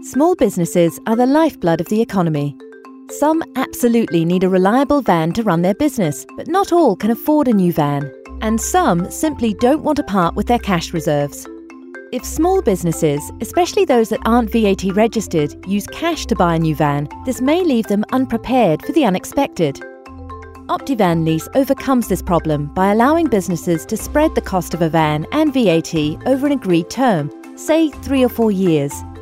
Small businesses are the lifeblood of the economy. Some absolutely need a reliable van to run their business, but not all can afford a new van. And some simply don't want to part with their cash reserves. If small businesses, especially those that aren't VAT registered, use cash to buy a new van, this may leave them unprepared for the unexpected. Optivan Lease overcomes this problem by allowing businesses to spread the cost of a van and VAT over an agreed term, say 3 or 4 years.